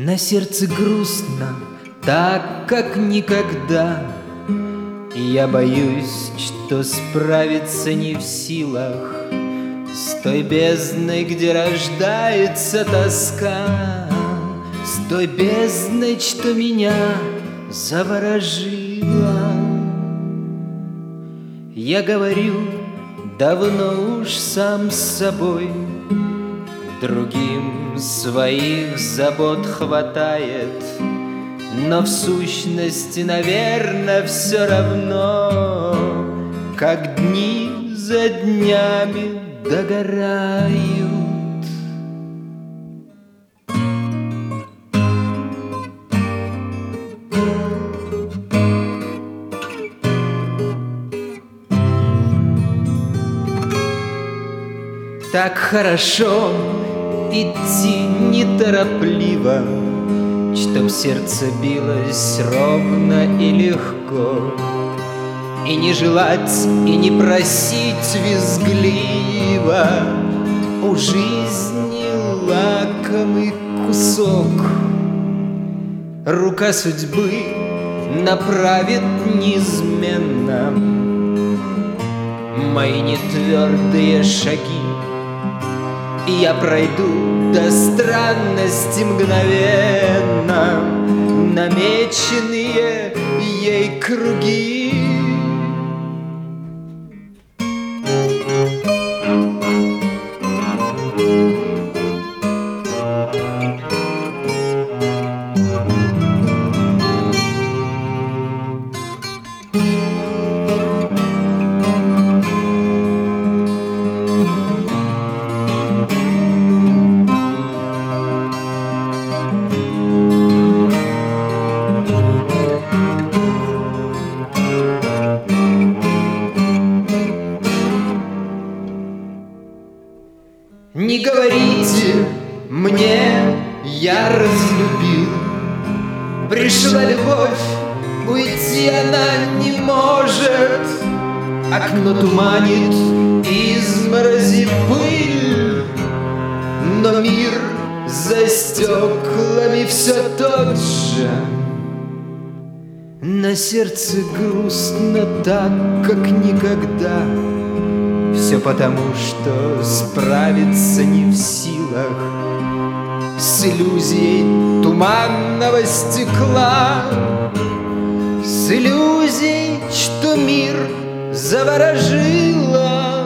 На сердце грустно, так как никогда. И я боюсь, что справиться не в силах с той бездной, где рождается тоска, с той бездной, что меня заворожила. Я говорю давно уж сам с собой, другим своих забот хватает, но в сущности, наверное, все равно, как дни за днями догорают. Так хорошо идти неторопливо, чтоб сердце билось ровно и легко, и не желать, и не просить визгливо у жизни лакомый кусок. Рука судьбы направит неизменно мои нетвердые шаги, и я пройду до странности мгновенно намеченные ей круги. Не говорите мне, я разлюбил. Пришла любовь, уйти она не может. Окно туманит, изморози пыль, но мир за стеклами все тот же. На сердце грустно так, как никогда. Все потому, что справиться не в силах с иллюзией туманного стекла, с иллюзией, что мир заворожила.